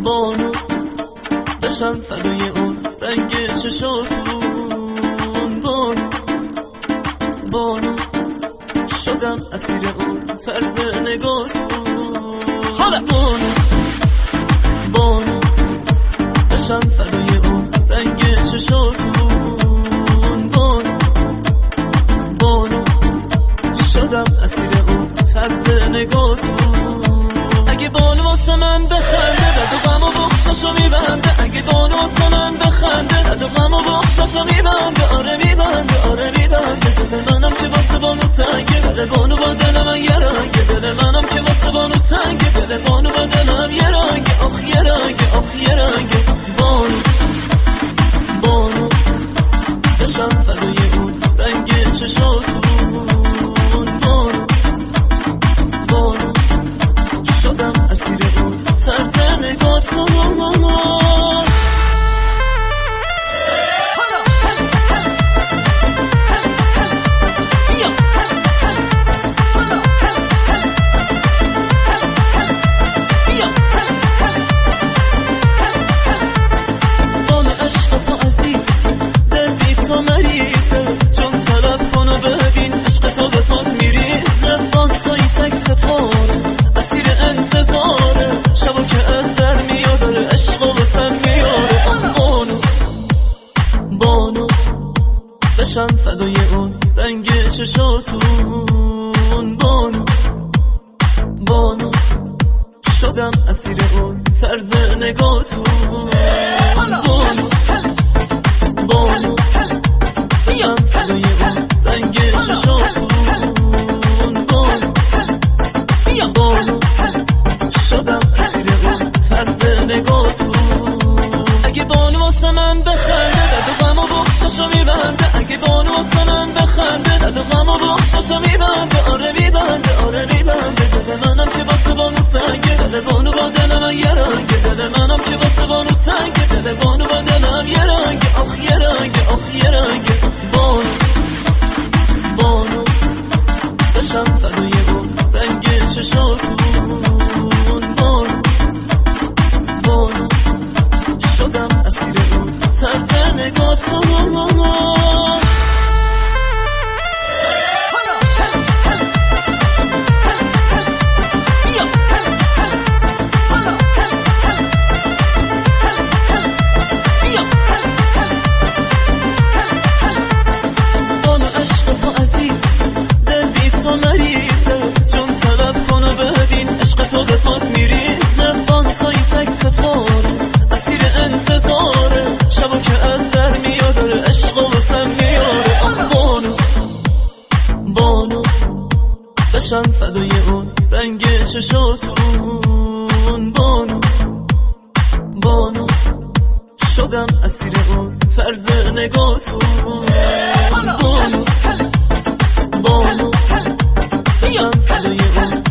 بانو بشم فدای اون رنگ چشاتون. بانو بانو شدم اسیر اون طرز نگاتون. بانو بانو بشم فدای اون رنگ چشاتون. بانو بانو شدم اسیر اون طرز نگاتون. اگه بانو واسه من بخنده رد و غم و بخشاشو میبنده. اگه بانو واسه من بخنده رد و غم و بخشاشو میبنده. آره میبنده آره میبنده. دل منم که واسه بانو تنگه، دل بانو با دل من یه رنگه. دل منم که واسه بانو تنگه، دل بانو با دلم یه رنگه. آخ یه رنگه آخ یه رنگه. بانو بانو بشم فدای اون رنگ چشاتون. بانو بانو شدم اسیر اون طرز نگاتون. بشم فدای اون رنگ چشاتون. بانو بانو شدم اسیر اون طرز نگاتون. بانو بانو بشم فدای اون رنگ چشاتون. بانو بانو شدم اسیر اون طرز نگاتون. اگه بانو واسه من بخنده رد و غم و بخشاشو میبنده. اگه بانو واسه من بخنده رد و غم و بخشاشو میبنده. آره میبنده آره میبنده. دل منم که واسه بانو تنگه، دل بانو با دل من یه رنگه. دل منم که واسه بانو تنگه، دل بانو با دلم یه رنگه. آخ یه رنگه آخ یه رنگه. بانو بانو بشم فدای اون رنگ چشاتون. بانو بانو شدم اسیر اون طرز نگاتون. بشم فدای اون رنگ چشاتون. بانو بانو شدم اسیر اون طرز نگاتون. بانو بانو بشم فدای اون